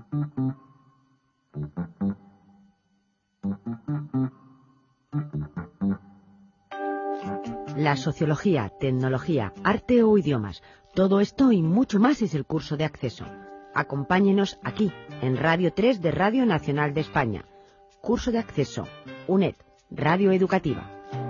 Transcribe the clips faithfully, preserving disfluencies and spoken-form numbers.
La sociología, tecnología, arte o idiomas, todo esto y mucho más es el curso de acceso. Acompáñenos aquí, en Radio tres de Radio Nacional de España. Curso de acceso, U N E D, Radio Educativa.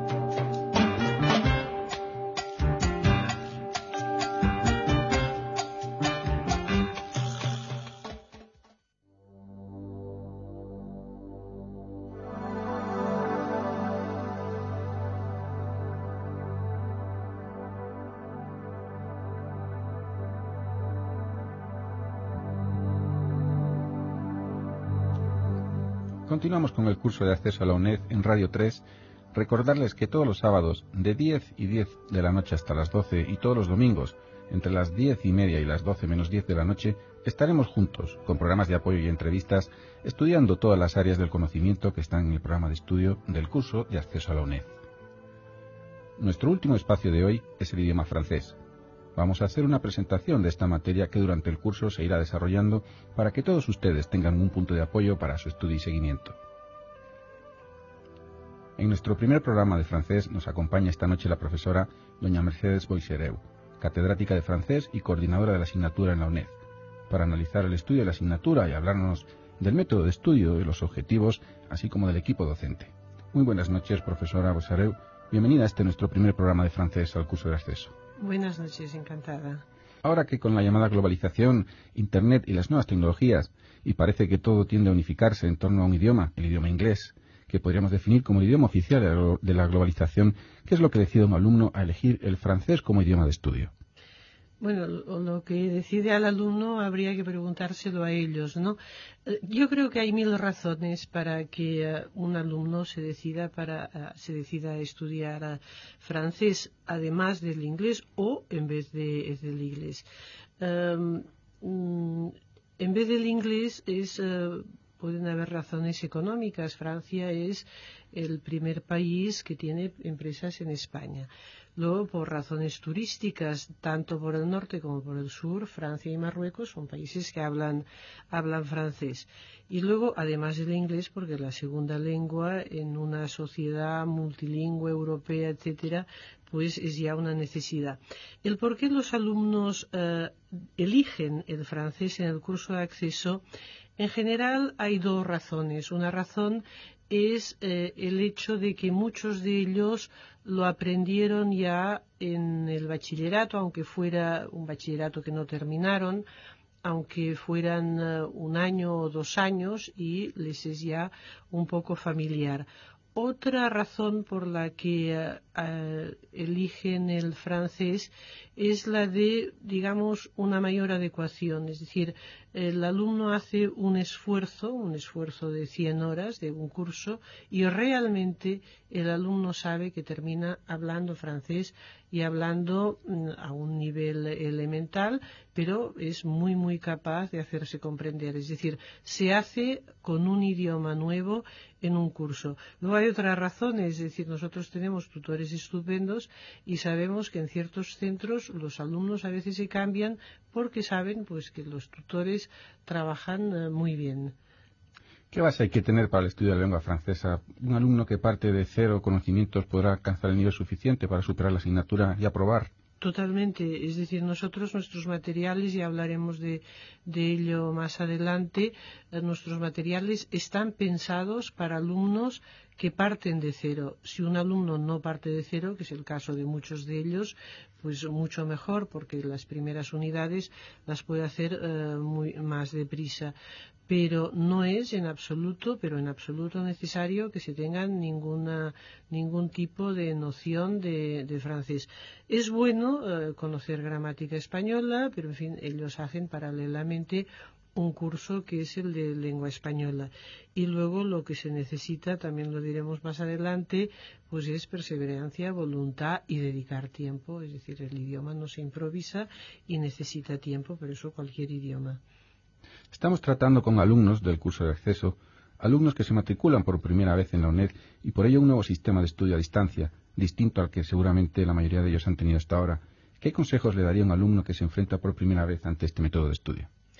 Continuamos con el curso de acceso a la U N E D en Radio tres. Recordarles que todos los sábados de diez y diez de la noche hasta las doce y todos los domingos entre las diez y media y las doce menos diez de la noche estaremos juntos con programas de apoyo y entrevistas estudiando todas las áreas del conocimiento que están en el programa de estudio del curso de acceso a la U N E D. Nuestro último espacio de hoy es el idioma francés. Vamos a hacer una presentación de esta materia que durante el curso se irá desarrollando para que todos ustedes tengan un punto de apoyo para su estudio y seguimiento. En nuestro primer programa de francés nos acompaña esta noche la profesora doña Mercedes Boixereu, catedrática de francés y coordinadora de la asignatura en la U N E D, para analizar el estudio de la asignatura y hablarnos del método de estudio y los objetivos, así como del equipo docente. Muy buenas noches, profesora Boixereu. Bienvenida a este nuestro primer programa de francés al curso de acceso. Buenas noches, encantada. Ahora que con la llamada globalización, Internet y las nuevas tecnologías, y parece que todo tiende a unificarse en torno a un idioma, el idioma inglés, que podríamos definir como el idioma oficial de la globalización, ¿qué es lo que decide un alumno a elegir el francés como idioma de estudio? Bueno, lo que decide al alumno habría que preguntárselo a ellos, ¿no? Yo creo que hay mil razones para que un alumno se decida para se decida a estudiar francés además del inglés o en vez de, del inglés. Um, en vez del inglés es uh, pueden haber razones económicas. Francia es el primer país que tiene empresas en España. Luego, por razones turísticas, tanto por el norte como por el sur, Francia y Marruecos son países que hablan, hablan francés. Y luego, además del inglés, porque es la segunda lengua en una sociedad multilingüe, europea, etcétera, pues es ya una necesidad. El por qué los alumnos eh, eligen el francés en el curso de acceso, en general hay dos razones. Una razón es eh, el hecho de que muchos de ellos lo aprendieron ya en el bachillerato, aunque fuera un bachillerato que no terminaron, aunque fueran uh, un año o dos años, y les es ya un poco familiar. Otra razón por la que uh, uh, eligen el francés es la de, digamos, una mayor adecuación. Es decir, el alumno hace un esfuerzo, un esfuerzo de cien horas de un curso, y realmente el alumno sabe que termina hablando francés y hablando mm, a un nivel elemental, pero es muy, muy capaz de hacerse comprender. Es decir, se hace con un idioma nuevo en un curso. Luego hay otras razones, es decir, nosotros tenemos tutores estupendos y sabemos que en ciertos centros los alumnos a veces se cambian porque saben pues que los tutores trabajan uh, muy bien. ¿Qué base hay que tener para el estudio de la lengua francesa? ¿Un alumno que parte de cero conocimientos podrá alcanzar el nivel suficiente para superar la asignatura y aprobar? Totalmente, es decir, nosotros, nuestros materiales, y hablaremos de, de ello más adelante, eh, nuestros materiales están pensados para alumnos que parten de cero. Si un alumno no parte de cero, que es el caso de muchos de ellos, pues mucho mejor, porque las primeras unidades las puede hacer eh, muy más deprisa. Pero no es en absoluto, pero en absoluto necesario que se tengan ninguna, ningún tipo de noción de, de francés. Es bueno eh, conocer gramática española, pero en fin, ellos hacen paralelamente un curso que es el de lengua española. Y luego lo que se necesita, también lo diremos más adelante, pues es perseverancia, voluntad y dedicar tiempo. Es decir, el idioma no se improvisa y necesita tiempo, pero eso cualquier idioma. Estamos tratando con alumnos del curso de acceso, alumnos que se matriculan por primera vez en la U N E D y por ello un nuevo sistema de estudio a distancia, distinto al que seguramente la mayoría de ellos han tenido hasta ahora. ¿Qué consejos le daría un alumno que se enfrenta por primera vez ante este método de estudio?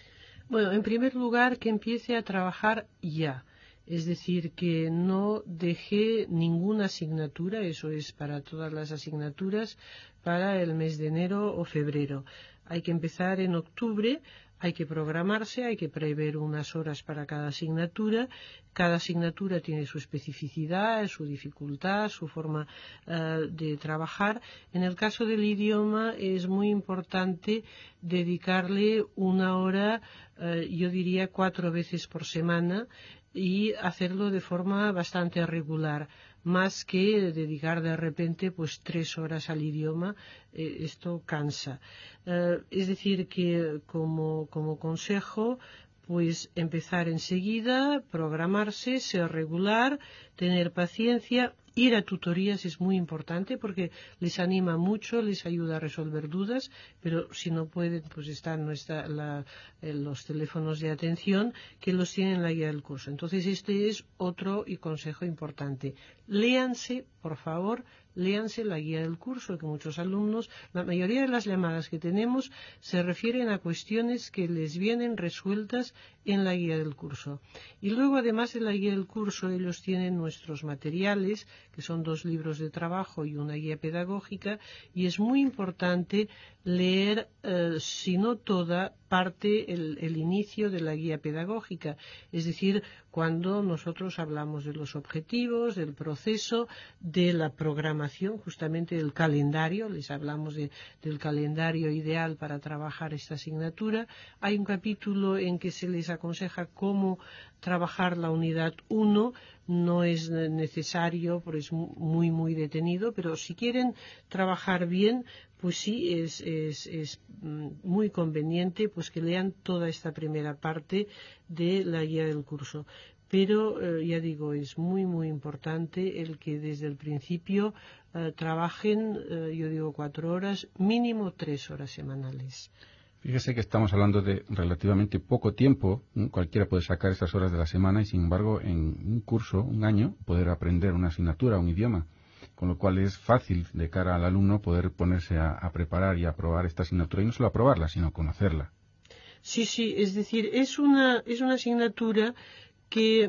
Bueno, en primer lugar, que empiece a trabajar ya. Es decir, que no deje ninguna asignatura, eso es para todas las asignaturas, para el mes de enero o febrero. Hay que empezar en octubre, hay que programarse, hay que prever unas horas para cada asignatura. Cada asignatura tiene su especificidad, su dificultad, su forma uh, de trabajar. En el caso del idioma es muy importante dedicarle una hora, uh, yo diría cuatro veces por semana, y hacerlo de forma bastante regular, más que dedicar de repente pues tres horas al idioma. Eh, esto cansa. Eh, es decir, que como, como consejo, pues empezar enseguida, programarse, ser regular, tener paciencia. Ir a tutorías es muy importante porque les anima mucho, les ayuda a resolver dudas, pero si no pueden, pues están nuestra, la, eh, los teléfonos de atención que los tienen en la guía del curso. Entonces este es otro y consejo importante. Léanse, por favor, léanse la guía del curso, que muchos alumnos, la mayoría de las llamadas que tenemos se refieren a cuestiones que les vienen resueltas en la guía del curso. Y luego, además de la guía del curso, ellos tienen nuestros materiales, que son dos libros de trabajo y una guía pedagógica, y es muy importante leer, eh, si no toda, parte el, el inicio de la guía pedagógica, es decir, cuando nosotros hablamos de los objetivos, del proceso, de la programación, justamente del calendario, les hablamos de, del calendario ideal para trabajar esta asignatura. Hay un capítulo en que se les aconseja cómo trabajar la unidad uno, no es necesario, porque es muy, muy detenido, pero si quieren trabajar bien, pues sí, es, es, es muy conveniente pues que lean toda esta primera parte de la guía del curso. Pero, eh, ya digo, es muy, muy importante el que desde el principio eh, trabajen, eh, yo digo, cuatro horas, mínimo tres horas semanales. Fíjese que estamos hablando de relativamente poco tiempo, ¿no? Cualquiera puede sacar esas horas de la semana y, sin embargo, en un curso, un año, poder aprender una asignatura, un idioma. Con lo cual es fácil de cara al alumno poder ponerse a, a preparar y a aprobar esta asignatura, y no solo aprobarla, sino conocerla. Sí, sí, es decir, es una, es una asignatura que,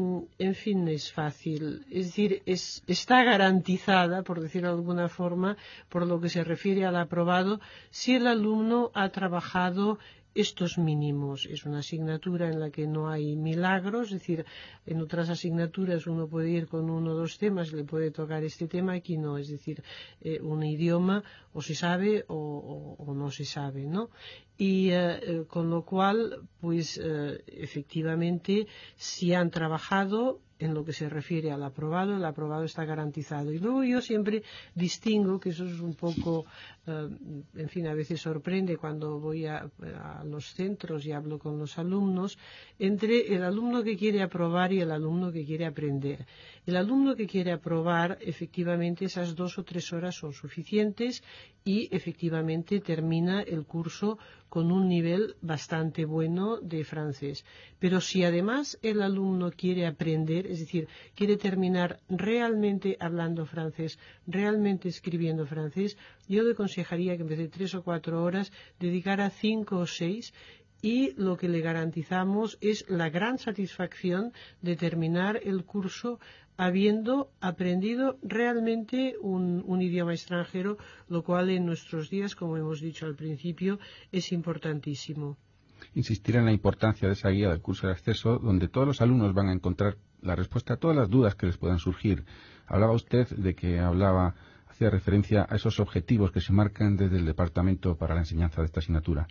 en fin, es fácil, es decir, es, está garantizada, por decirlo de alguna forma, por lo que se refiere al aprobado, si el alumno ha trabajado estos mínimos. Es una asignatura en la que no hay milagros, es decir, en otras asignaturas uno puede ir con uno o dos temas, le puede tocar este tema, aquí no, es decir, eh, un idioma o se sabe o, o, o no se sabe, ¿no? Y eh, con lo cual, pues eh, efectivamente, si han trabajado en lo que se refiere al aprobado, el aprobado está garantizado. Y luego yo siempre distingo, que eso es un poco, eh, en fin, a veces sorprende cuando voy a, a los centros y hablo con los alumnos, entre el alumno que quiere aprobar y el alumno que quiere aprender. El alumno que quiere aprobar, efectivamente, esas dos o tres horas son suficientes y efectivamente termina el curso con un nivel bastante bueno de francés. Pero si además el alumno quiere aprender, es decir, quiere terminar realmente hablando francés, realmente escribiendo francés, yo le aconsejaría que en vez de tres o cuatro horas dedicara cinco o seis, y lo que le garantizamos es la gran satisfacción de terminar el curso habiendo aprendido realmente un, un idioma extranjero, lo cual en nuestros días, como hemos dicho al principio, es importantísimo. Insistir en la importancia de esa guía del curso de acceso, donde todos los alumnos van a encontrar la respuesta a todas las dudas que les puedan surgir. Hablaba usted de que hablaba, hacía referencia a esos objetivos que se marcan desde el Departamento para la Enseñanza de esta asignatura.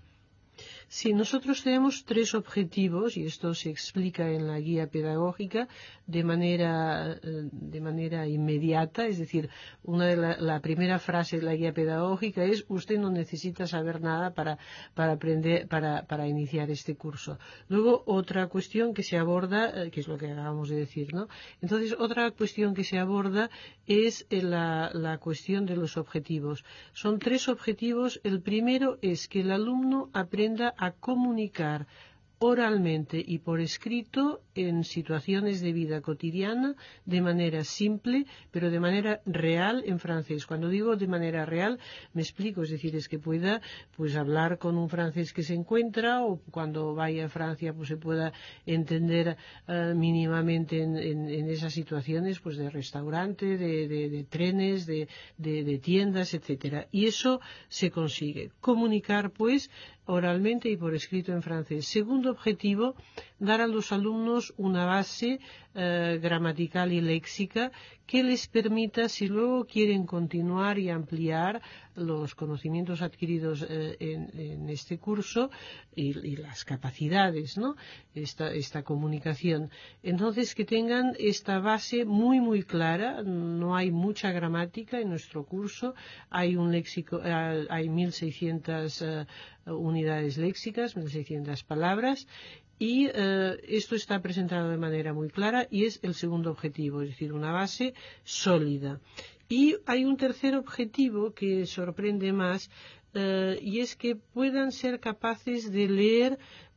Sí, nosotros tenemos tres objetivos y esto se explica en la guía pedagógica de manera, de manera inmediata, es decir, una de la, la primera frase de la guía pedagógica es: usted no necesita saber nada para, para aprender, para, para iniciar este curso. Luego, otra cuestión que se aborda, que es lo que acabamos de decir, ¿no? Entonces, otra cuestión que se aborda es la, la cuestión de los objetivos. Son tres objetivos. El primero es que el alumno aprenda a comunicar oralmente y por escrito en situaciones de vida cotidiana de manera simple, pero de manera real en francés. Cuando digo de manera real, me explico, es decir, es que pueda pues hablar con un francés que se encuentra, o cuando vaya a Francia pues se pueda entender uh, mínimamente en, en, en esas situaciones pues de restaurante, de, de, de trenes, de, de, de tiendas, etcétera. Y eso se consigue. Comunicar pues oralmente y por escrito en francés. Segundo objetivo, dar a los alumnos una base eh, gramatical y léxica que les permita, si luego quieren continuar y ampliar los conocimientos adquiridos eh, en, en este curso y, y las capacidades, ¿no? Esta, esta comunicación. Entonces, que tengan esta base muy, muy clara. No hay mucha gramática en nuestro curso. Hay un léxico, eh, hay mil seiscientas eh, unidades léxicas, mil seiscientas palabras, y eh, esto está presentado de manera muy clara y es el segundo objetivo, es decir, una base sólida. Y hay un tercer objetivo que sorprende más, eh, y es que puedan ser capaces de leer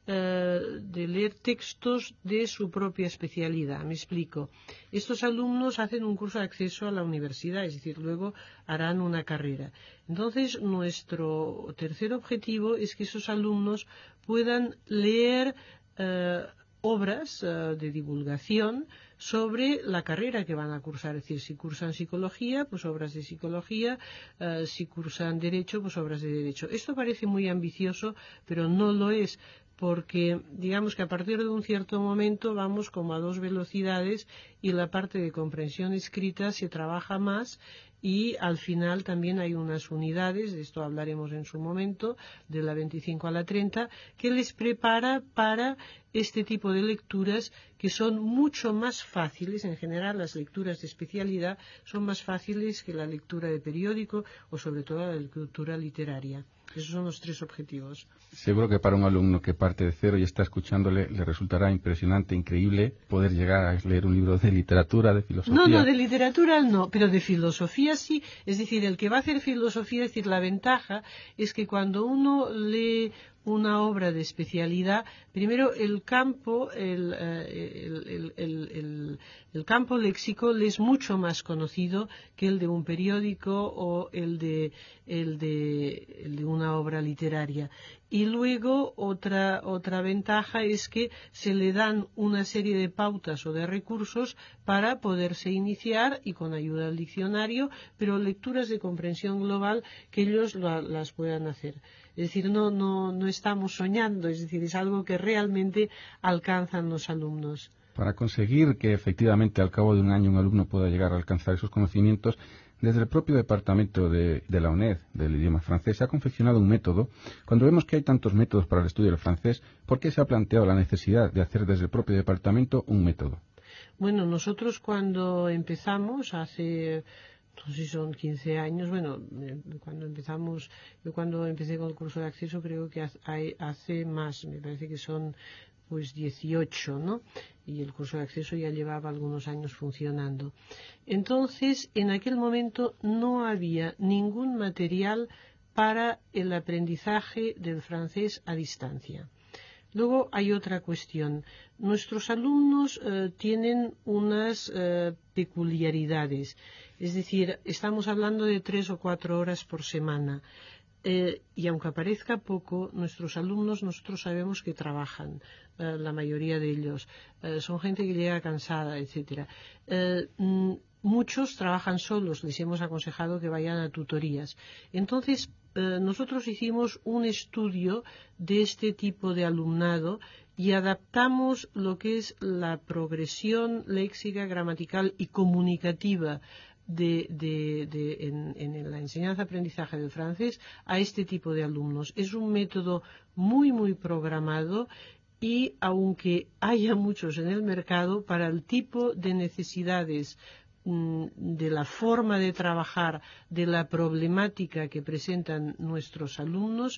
de leer textos de su propia especialidad. Me explico. Estos alumnos hacen un curso de acceso a la universidad, es decir, luego harán una carrera. Entonces, nuestro tercer objetivo es que esos alumnos puedan leer eh, obras eh, de divulgación sobre la carrera que van a cursar. Es decir, si cursan psicología, pues obras de psicología, eh, si cursan derecho, pues obras de derecho. Esto parece muy ambicioso, pero no lo es, porque digamos que a partir de un cierto momento vamos como a dos velocidades y la parte de comprensión escrita se trabaja más, y al final también hay unas unidades, de esto hablaremos en su momento, de la veinticinco a la treinta, que les prepara para este tipo de lecturas que son mucho más fáciles. En general, las lecturas de especialidad son más fáciles que la lectura de periódico o sobre todo la lectura literaria. Esos son los tres objetivos. Seguro que para un alumno que parte de cero y está escuchándole le resultará impresionante, increíble poder llegar a leer un libro de literatura, de filosofía. No, no, de literatura no, pero de filosofía sí. Es decir, el que va a hacer filosofía, es decir, la ventaja es que cuando uno lee una obra de especialidad, primero el campo, el, el, el, el, el, el campo léxico le es mucho más conocido que el de un periódico o el de, el de, el de una obra literaria. Y luego otra, otra ventaja es que se le dan una serie de pautas o de recursos para poderse iniciar, y con ayuda del diccionario, pero lecturas de comprensión global que ellos lo, las puedan hacer. Es decir, no, no, no estamos soñando, es decir, es algo que realmente alcanzan los alumnos. Para conseguir que efectivamente al cabo de un año un alumno pueda llegar a alcanzar esos conocimientos, desde el propio departamento de, de la UNED, del idioma francés, se ha confeccionado un método. Cuando vemos que hay tantos métodos para el estudio del francés, ¿por qué se ha planteado la necesidad de hacer desde el propio departamento un método? Bueno, nosotros cuando empezamos hace... no sé si son quince años, bueno, cuando empezamos, yo cuando empecé con el curso de acceso creo que hace más, me parece que son pues dieciocho, ¿no? Y el curso de acceso ya llevaba algunos años funcionando. Entonces, en aquel momento no había ningún material para el aprendizaje del francés a distancia. Luego hay otra cuestión. Nuestros alumnos eh, tienen unas eh, peculiaridades. Es decir, estamos hablando de tres o cuatro horas por semana. Eh, y aunque parezca poco, nuestros alumnos, nosotros sabemos que trabajan, eh, la mayoría de ellos. Eh, son gente que llega cansada, etcétera. Eh, muchos trabajan solos, les hemos aconsejado que vayan a tutorías. Entonces, eh, nosotros hicimos un estudio de este tipo de alumnado y adaptamos lo que es la progresión léxica, gramatical y comunicativa De, de, de, en, en la enseñanza-aprendizaje del francés a este tipo de alumnos. Es un método muy, muy programado, y aunque haya muchos en el mercado, para el tipo de necesidades, de la forma de trabajar, de la problemática que presentan nuestros alumnos,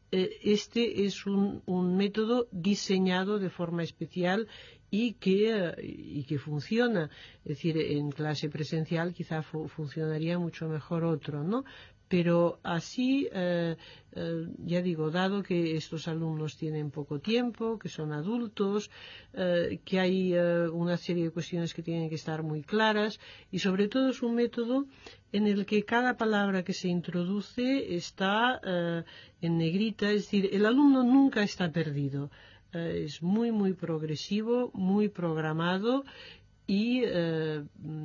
este es un, un método diseñado de forma especial y que, y que funciona. Es decir, en clase presencial quizá fu funcionaría mucho mejor otro, ¿no? pero así, eh, eh, ya digo, dado que estos alumnos tienen poco tiempo, que son adultos, eh, que hay eh, una serie de cuestiones que tienen que estar muy claras, y sobre todo es un método en el que cada palabra que se introduce está eh, en negrita, es decir, el alumno nunca está perdido. Eh, es muy, muy progresivo, muy programado. Y eh,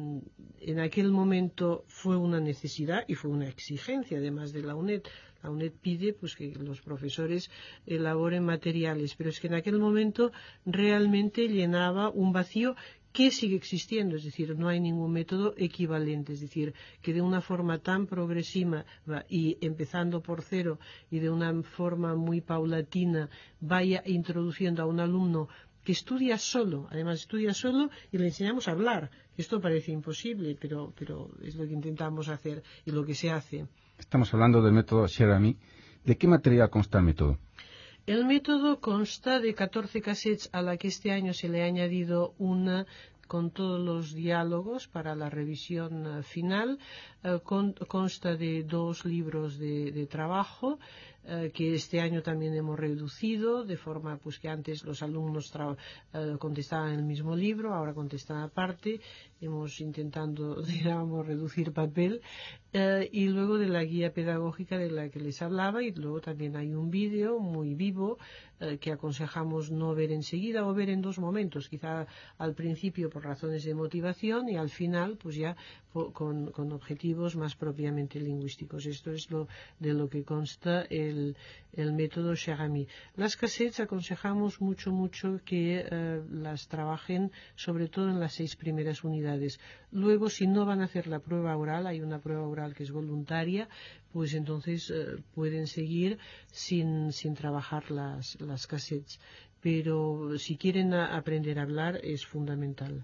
en aquel momento fue una necesidad y fue una exigencia además de la UNED. La UNED pide pues que los profesores elaboren materiales, pero es que en aquel momento realmente llenaba un vacío que sigue existiendo, es decir, no hay ningún método equivalente, es decir, que de una forma tan progresiva y empezando por cero y de una forma muy paulatina vaya introduciendo a un alumno que estudia solo, además estudia solo y le enseñamos a hablar. Esto parece imposible, pero, pero es lo que intentamos hacer y lo que se hace. Estamos hablando del método Share-A-Me. ¿De qué material consta el método? El método consta de catorce cassettes a la que este año se le ha añadido una con todos los diálogos para la revisión uh, final. Uh, con, consta de dos libros de, de trabajo uh, que este año también hemos reducido, de forma pues que antes los alumnos uh, contestaban el mismo libro, ahora contestan aparte. Hemos intentado, digamos, reducir papel. Uh, y luego de la guía pedagógica de la que les hablaba, y luego también hay un vídeo muy vivo uh, que aconsejamos no ver enseguida o ver en dos momentos, quizá al principio por razones de motivación y al final pues ya con, con objetivos más propiamente lingüísticos. Esto es lo de lo que consta el, el método Share-A-Me. Las cassettes aconsejamos mucho, mucho que uh, las trabajen sobre todo en las seis primeras unidades. Luego, si no van a hacer la prueba oral, hay una prueba oral que es voluntaria, pues entonces uh, pueden seguir sin, sin trabajar las, las cassettes. Pero si quieren a, aprender a hablar es fundamental.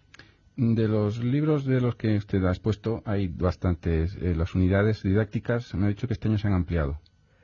De los libros de los que usted ha expuesto, hay bastantes. Eh, las unidades didácticas me ha dicho que este año se han ampliado.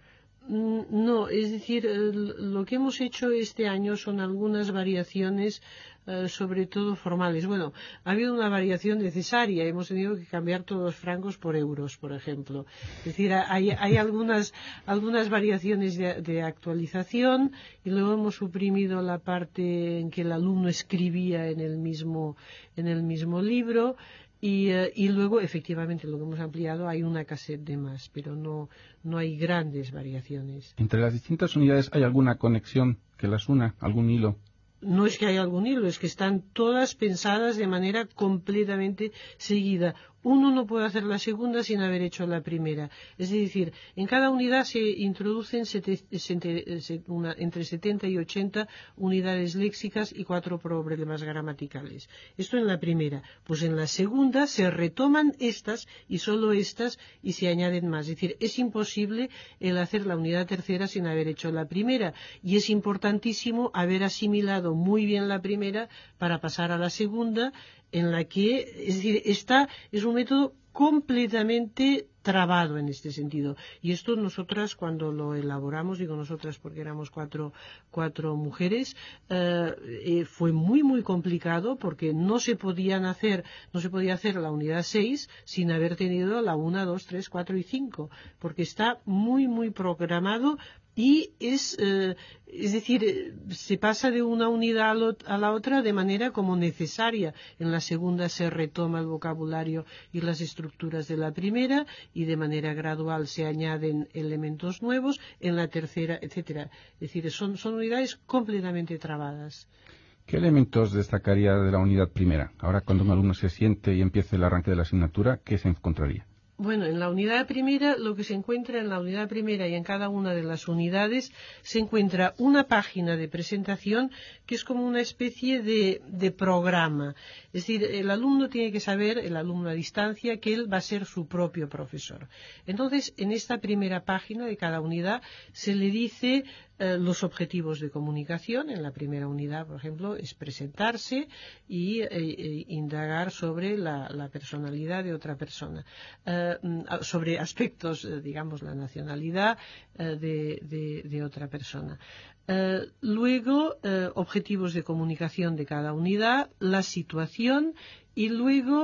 No, es decir, lo que hemos hecho este año son algunas variaciones, eh, sobre todo formales. Bueno, ha habido una variación necesaria, hemos tenido que cambiar todos los francos por euros, por ejemplo. Es decir, hay, hay algunas, algunas variaciones de, de actualización, y luego hemos suprimido la parte en que el alumno escribía en el mismo, en el mismo libro. Y, uh, y luego, efectivamente, lo que hemos ampliado, hay una cassette de más, pero no, no hay grandes variaciones. ¿Entre las distintas unidades hay alguna conexión que las una, algún hilo? No es que haya algún hilo, es que están todas pensadas de manera completamente seguida. Uno no puede hacer la segunda sin haber hecho la primera. Es decir, en cada unidad se introducen sete, sete, una, entre setenta y ochenta unidades léxicas y cuatro problemas gramaticales. Esto en la primera. Pues en la segunda se retoman estas y solo estas y se añaden más. Es decir, es imposible el hacer la unidad tercera sin haber hecho la primera. Y es importantísimo haber asimilado muy bien la primera para pasar a la segunda, en la que, es decir, esta es un método completamente trabado en este sentido. Y esto nosotras cuando lo elaboramos, digo nosotras porque éramos cuatro, cuatro mujeres, eh, eh, fue muy muy complicado porque no se podían hacer, no se podía hacer la unidad seis sin haber tenido la uno, dos, tres, cuatro y cinco, porque está muy muy programado. Y es, eh, es decir, se pasa de una unidad a la otra de manera como necesaria. En la segunda se retoma el vocabulario y las estructuras de la primera y de manera gradual se añaden elementos nuevos en la tercera, etcétera. Es decir, son, son unidades completamente trabadas. ¿Qué elementos destacaría de la unidad primera? Ahora, cuando un alumno se siente y empiece el arranque de la asignatura, ¿qué se encontraría? Bueno, en la unidad primera, lo que se encuentra en la unidad primera y en cada una de las unidades, se encuentra una página de presentación que es como una especie de, de programa. Es decir, el alumno tiene que saber, el alumno a distancia, que él va a ser su propio profesor. Entonces, en esta primera página de cada unidad se le dice eh, los objetivos de comunicación. En la primera unidad, por ejemplo, es presentarse y eh, eh, indagar sobre la, la personalidad de otra persona. Eh, sobre aspectos, digamos, la nacionalidad uh, de, de, de otra persona. Uh, luego, uh, objetivos de comunicación de cada unidad, la situación y luego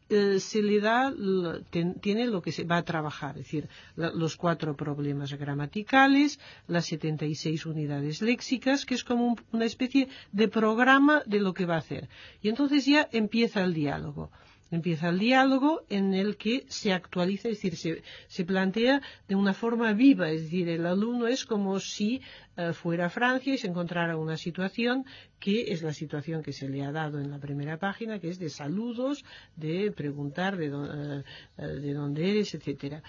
eh, se le da, ten, tiene lo que se va a trabajar, es decir, la, los cuatro problemas gramaticales, las setenta y seis unidades léxicas, que es como un, una especie de programa de lo que va a hacer. Y entonces ya empieza el diálogo. Empieza el diálogo en el que se actualiza, es decir, se, se plantea de una forma viva, es decir, el alumno es como si uh, fuera a Francia y se encontrara una situación que es la situación que se le ha dado en la primera página, que es de saludos, de preguntar de, do, uh, de dónde eres, etcétera.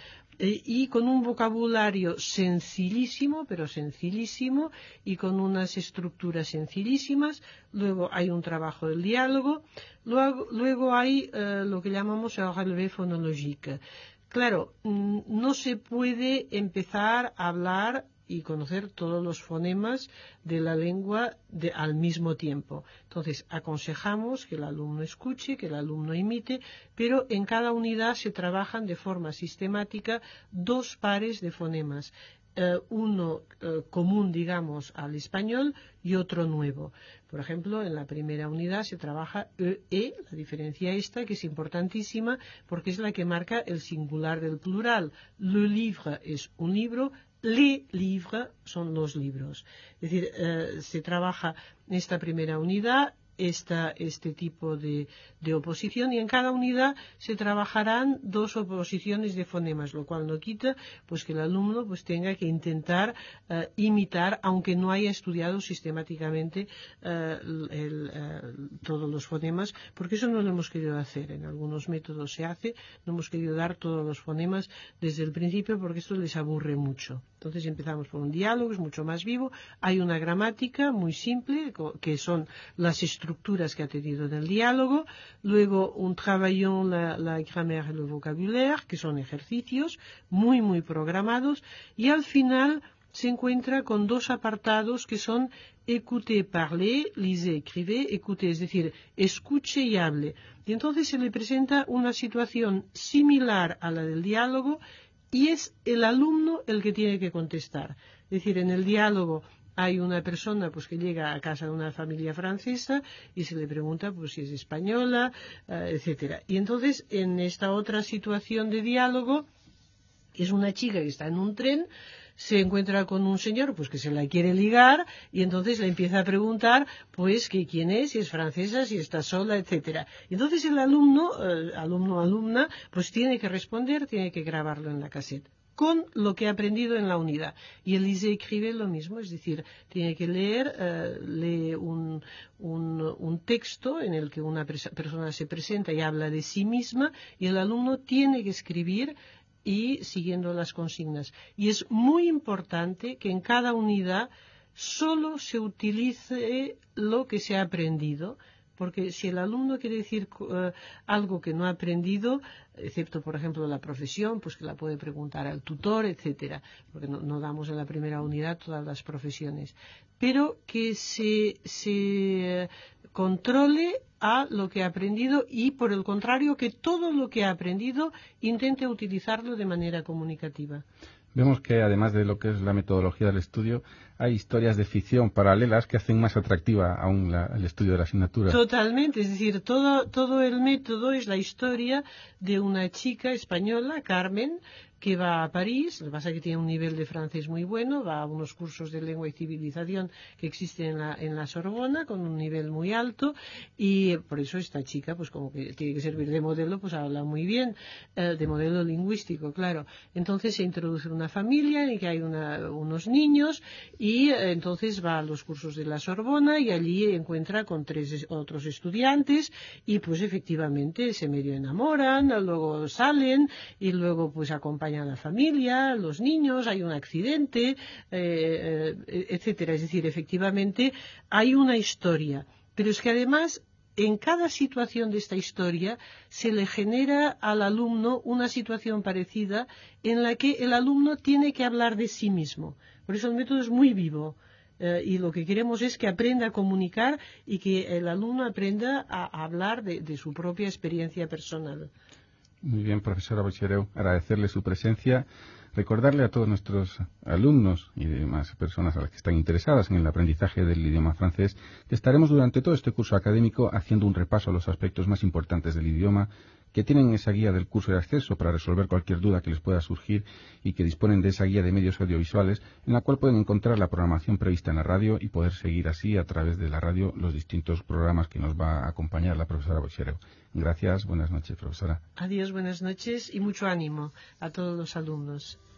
Y con un vocabulario sencillísimo, pero sencillísimo, y con unas estructuras sencillísimas. Luego hay un trabajo del diálogo. Luego, luego hay uh, lo que llamamos el relevé fonológico. Claro, no se puede empezar a hablar y conocer todos los fonemas de la lengua de, al mismo tiempo. Entonces, aconsejamos que el alumno escuche, que el alumno imite, pero en cada unidad se trabajan de forma sistemática dos pares de fonemas. Uh, uno uh, común, digamos, al español y otro nuevo. Por ejemplo, en la primera unidad se trabaja E, E, la diferencia esta, que es importantísima porque es la que marca el singular del plural. Le livre es un libro, les livres son los libros. Es decir, uh, se trabaja en esta primera unidad Esta, este tipo de, de oposición, y en cada unidad se trabajarán dos oposiciones de fonemas, lo cual no quita pues que el alumno pues tenga que intentar uh, imitar, aunque no haya estudiado sistemáticamente uh, el, uh, todos los fonemas, porque eso no lo hemos querido hacer. En algunos métodos se hace, no hemos querido dar todos los fonemas desde el principio porque esto les aburre mucho. Entonces empezamos por un diálogo, es mucho más vivo, hay una gramática muy simple, que son las estructuras que ha tenido en el diálogo, luego un travaillons la, la grammaire y le vocabulaire, que son ejercicios muy, muy programados, y al final se encuentra con dos apartados que son écoutez, parlez, lisez, écrivez, écoutez, es decir, escuche y hable. Y entonces se le presenta una situación similar a la del diálogo, y es el alumno el que tiene que contestar. Es decir, en el diálogo hay una persona pues que llega a casa de una familia francesa y se le pregunta pues si es española, uh, etcétera. Y entonces en esta otra situación de diálogo es una chica que está en un tren, se encuentra con un señor pues que se la quiere ligar y entonces le empieza a preguntar pues que quién es, si es francesa, si está sola, etcétera. Y entonces el alumno, eh, alumno alumna, pues tiene que responder, tiene que grabarlo en la cassette con lo que ha aprendido en la unidad. Y el lisez escribe lo mismo, es decir, tiene que leer, eh, lee un, un, un texto en el que una persona se presenta y habla de sí misma, y el alumno tiene que escribir y siguiendo las consignas. Y es muy importante que en cada unidad solo se utilice lo que se ha aprendido, porque si el alumno quiere decir uh, algo que no ha aprendido, excepto por ejemplo la profesión, pues que la puede preguntar al tutor, etcétera, porque no, no damos en la primera unidad todas las profesiones, pero que se, se controle a lo que ha aprendido y por el contrario que todo lo que ha aprendido intente utilizarlo de manera comunicativa. Vemos que además de lo que es la metodología del estudio, hay historias de ficción paralelas que hacen más atractiva aún la, el estudio de la asignatura. Totalmente, es decir, todo, todo el método es la historia de una chica española, Carmen, que va a París, lo que pasa es que tiene un nivel de francés muy bueno, va a unos cursos de lengua y civilización que existen en la, en la Sorbona con un nivel muy alto, y por eso esta chica, pues como que tiene que servir de modelo, pues habla muy bien, eh, de modelo lingüístico, claro. Entonces se introduce una familia en que hay una, unos niños, y eh, entonces va a los cursos de la Sorbona y allí encuentra con tres otros estudiantes y pues efectivamente se medio enamoran, luego salen y luego pues acompañan a la familia, los niños, hay un accidente, eh, eh, etcétera. Es decir, efectivamente hay una historia, pero es que además en cada situación de esta historia se le genera al alumno una situación parecida en la que el alumno tiene que hablar de sí mismo. Por eso el método es muy vivo. Uh, y lo que queremos es que aprenda a comunicar y que el alumno aprenda a, a hablar de, de su propia experiencia personal. Muy bien, profesora Boixereu, agradecerle su presencia, recordarle a todos nuestros alumnos y demás personas a las que están interesadas en el aprendizaje del idioma francés que estaremos durante todo este curso académico haciendo un repaso a los aspectos más importantes del idioma que tienen esa guía del curso de acceso para resolver cualquier duda que les pueda surgir y que disponen de esa guía de medios audiovisuales en la cual pueden encontrar la programación prevista en la radio y poder seguir así a través de la radio los distintos programas que nos va a acompañar la profesora Boixereu. Gracias, buenas noches, profesora. Adiós, buenas noches y mucho ánimo a todos los alumnos.